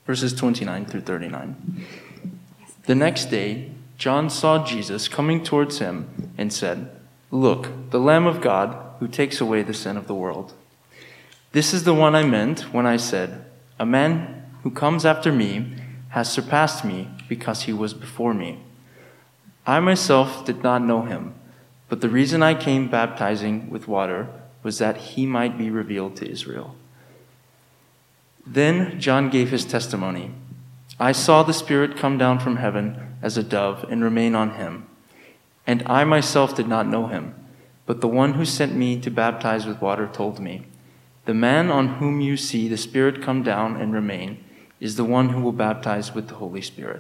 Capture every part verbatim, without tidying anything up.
Verses twenty-nine through thirty-nine. The next day, John saw Jesus coming towards him and said, "Look, the Lamb of God who takes away the sin of the world. This is the one I meant when I said, 'A man who comes after me has surpassed me because he was before me.' I myself did not know him, but the reason I came baptizing with water was that he might be revealed to Israel." Then John gave his testimony. "I saw the Spirit come down from heaven as a dove and remain on him. And I myself did not know him, but the one who sent me to baptize with water told me, 'The man on whom you see the Spirit come down and remain is the one who will baptize with the Holy Spirit.'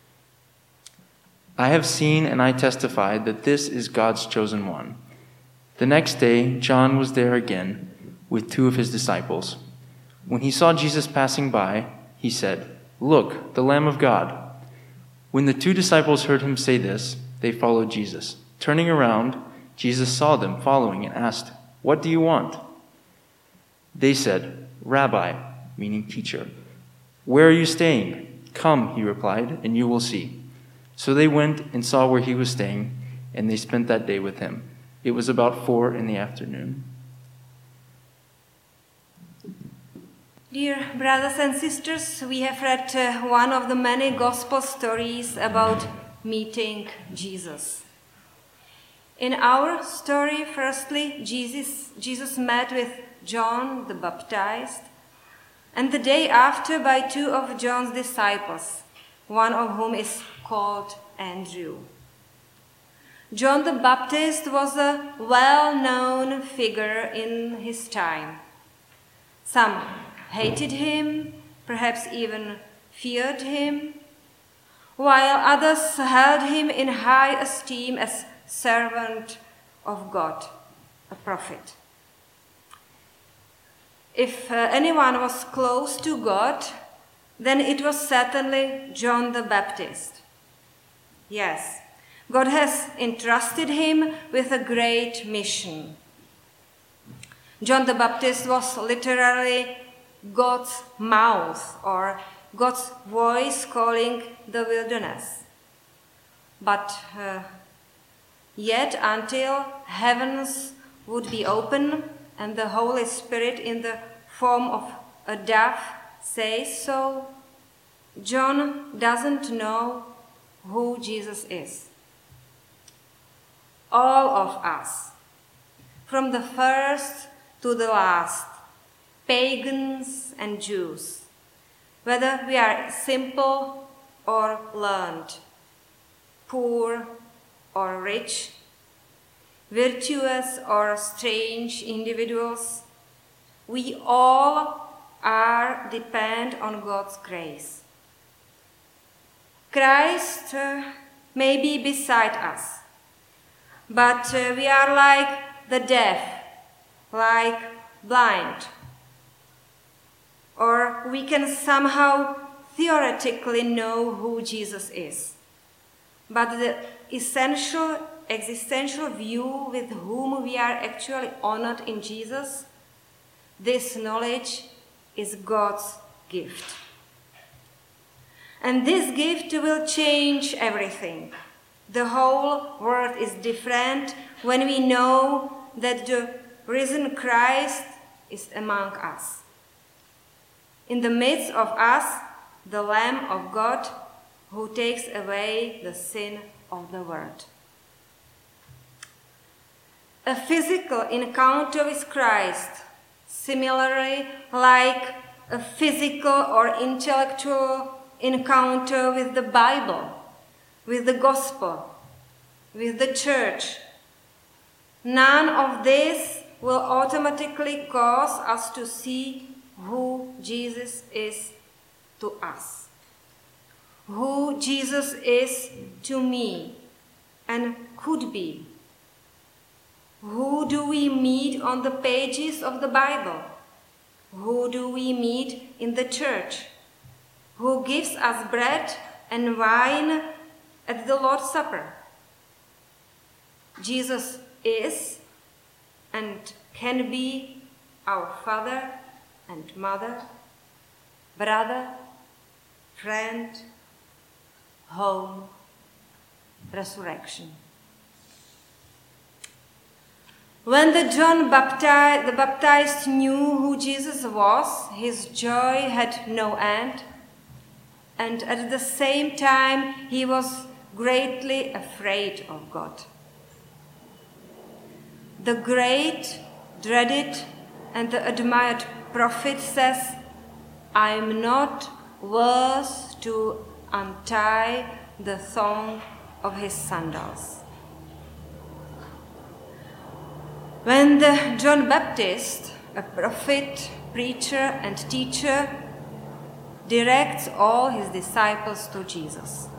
I have seen and I testify that this is God's chosen one." The next day, John was there again with two of his disciples. When he saw Jesus passing by, he said, "Look, the Lamb of God." When the two disciples heard him say this, they followed Jesus. Turning around, Jesus saw them following and asked, "What do you want?" They said, "Rabbi," meaning teacher, "where are you staying?" "Come," he replied, "and you will see." So they went and saw where he was staying, and they spent that day with him. It was about four in the afternoon. Dear brothers and sisters, we have read uh, one of the many gospel stories about meeting Jesus. In our story, firstly, Jesus, Jesus met with John the Baptist, and the day after by two of John's disciples, one of whom is called Andrew. John the Baptist was a well-known figure in his time. Some hated him, perhaps even feared him, while others held him in high esteem as servant of God, a prophet. If uh, anyone was close to God, then it was certainly John the Baptist. Yes, God has entrusted him with a great mission. John the Baptist was literally God's mouth, or God's voice calling the wilderness. But uh, yet until heavens would be open and the Holy Spirit in the form of a dove says so, John doesn't know who Jesus is. All of us, from the first to the last, pagans and Jews, whether we are simple or learned, poor or rich, virtuous or strange individuals, we all are depend on God's grace. Christ uh, may be beside us, but uh, we are like the deaf, like blind. Or we can somehow theoretically know who Jesus is. But the essential existential view with whom we are actually honored in Jesus, this knowledge is God's gift. And this gift will change everything. The whole world is different when we know that the risen Christ is among us. In the midst of us, the Lamb of God who takes away the sin of the world. A physical encounter with Christ, similarly like a physical or intellectual encounter with the Bible, with the gospel, with the church. None of this will automatically cause us to see who Jesus is to us, who Jesus is to me and could be. Who do we meet on the pages of the Bible? Who do we meet in the church? Who gives us bread and wine at the Lord's Supper? Jesus is and can be our father and mother, brother friend, home, resurrection. When the John baptized, the baptized knew who Jesus was, his joy had no end, and at the same time he was greatly afraid of God. The great, dreaded, and the admired prophet says, "I am not worth to untie the thong of his sandals." When the John Baptist, a prophet, preacher, and teacher, directs all his disciples to Jesus,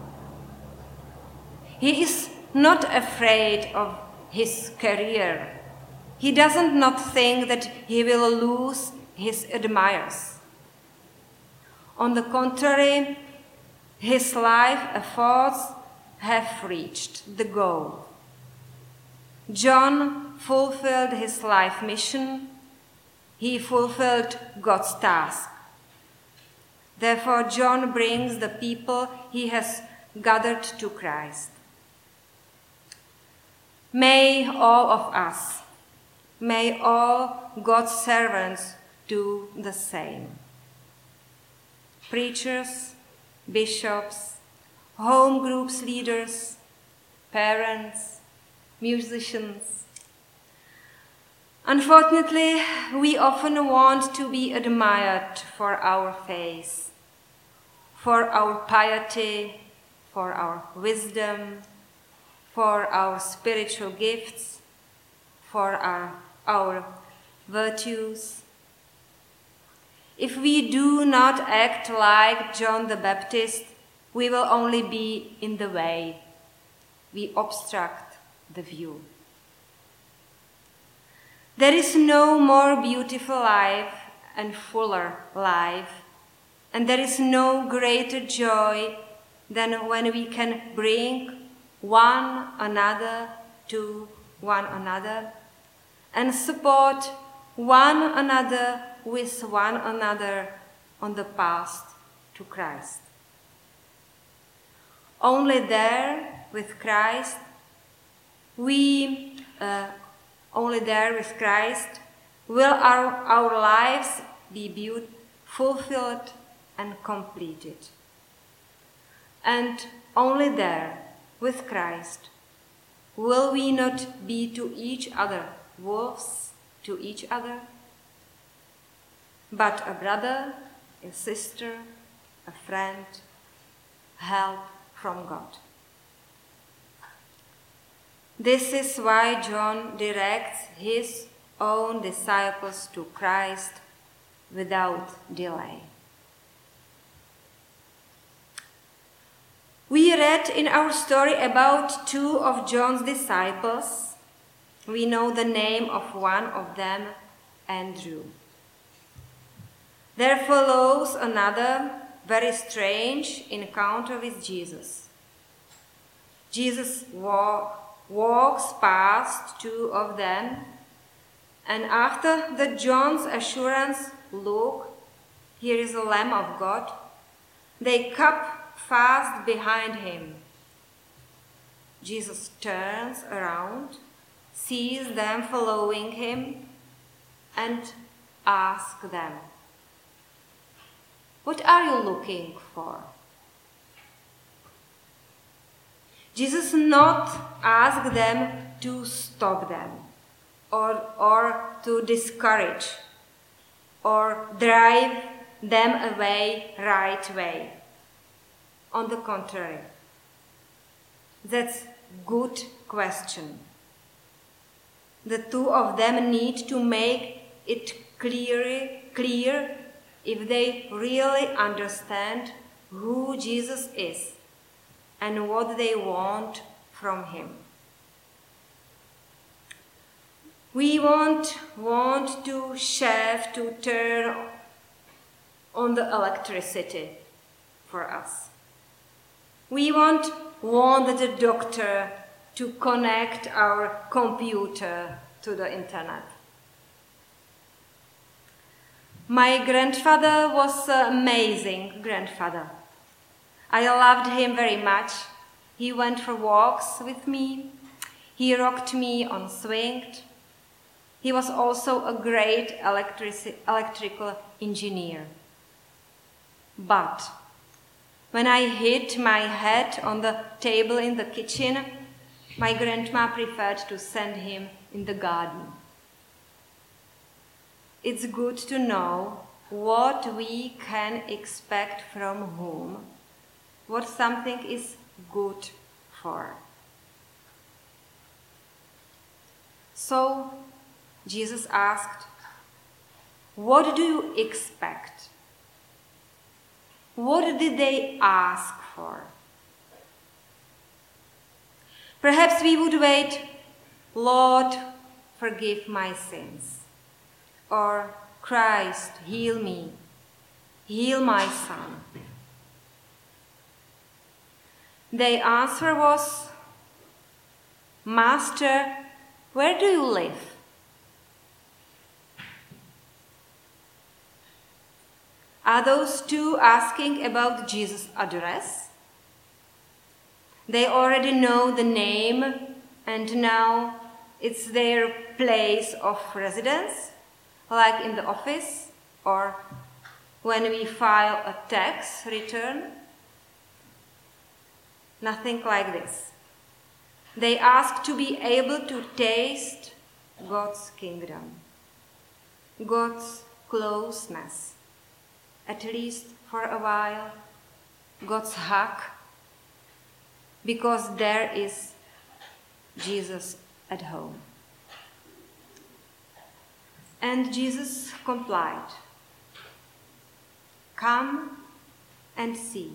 he is not afraid of his career. He doesn't not think that he will lose his admirers. On the contrary, his life efforts have reached the goal. John fulfilled his life mission. He fulfilled God's task. Therefore, John brings the people he has gathered to Christ. May all of us, may all God's servants do the same. Preachers, bishops, home groups leaders, parents, musicians. Unfortunately, we often want to be admired for our faith, for our piety, for our wisdom, for our spiritual gifts, for our, our virtues. If we do not act like John the Baptist, we will only be in the way. We obstruct the view. There is no more beautiful life and fuller life, and there is no greater joy than when we can bring one another to one another and support one another with one another on the path to Christ. Only there with Christ, we, uh, only there with Christ, will our, our lives be built, fulfilled and completed. And only there with Christ will we not be to each other wolves to each other, but a brother, a sister, a friend, help from God. This is why John directs his own disciples to Christ without delay. We read in our story about two of John's disciples. We know the name of one of them, Andrew. There follows another very strange encounter with Jesus. Jesus walk, walks past two of them, and after the John's assurance, "Look, here is the Lamb of God," they kept fast behind him. Jesus turns around, sees them following him, and asks them, "What are you looking for?" Jesus not ask them to stop them or, or to discourage or drive them away right way. On the contrary, that's good question. The two of them need to make it clear, clear if they really understand who Jesus is and what they want from him. We won't want to chef to turn on the electricity for us. We won't want the doctor to connect our computer to the internet. My grandfather was an amazing grandfather. I loved him very much. He went for walks with me. He rocked me on swing. He was also a great electric- electrical engineer. But when I hit my head on the table in the kitchen, my grandma preferred to send him in the garden. It's good to know what we can expect from whom, what something is good for. So Jesus asked, "What do you expect?" What did they ask for? Perhaps we would wait, "Lord, forgive my sins," or "Christ, heal me, heal my son." Their answer was, "Master, where do you live?" Are those two asking about Jesus' address? They already know the name and now it's their place of residence, like in the office or when we file a tax return? Nothing like this. They ask to be able to taste God's kingdom, God's closeness, at least for a while, God's hug, because there is Jesus at home. And Jesus complied. Come and see.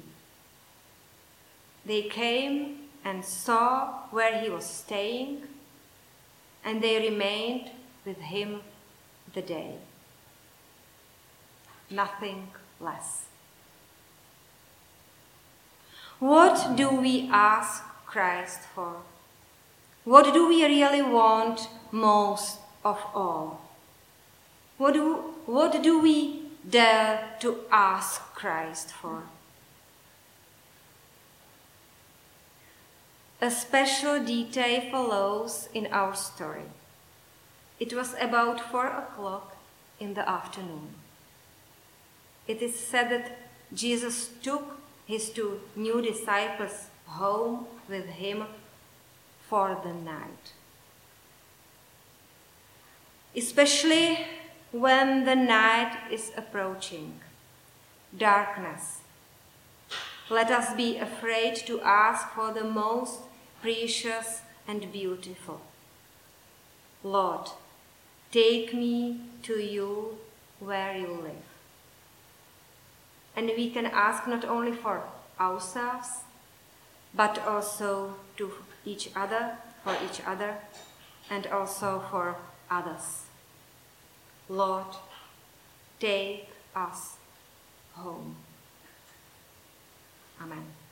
They came and saw where he was staying, and they remained with him the day. Nothing less. What do we ask Christ for? What do we really want most of all? What do, what do we dare to ask Christ for? A special detail follows in our story. It was about four o'clock in the afternoon. It is said that Jesus took his two new disciples home with him for the night. Especially when the night is approaching, darkness, let us be afraid to ask for the most precious and beautiful. Lord, take me to you where you live. And we can ask not only for ourselves, but also to each other, for each other, and also for others. Lord, take us home. Amen.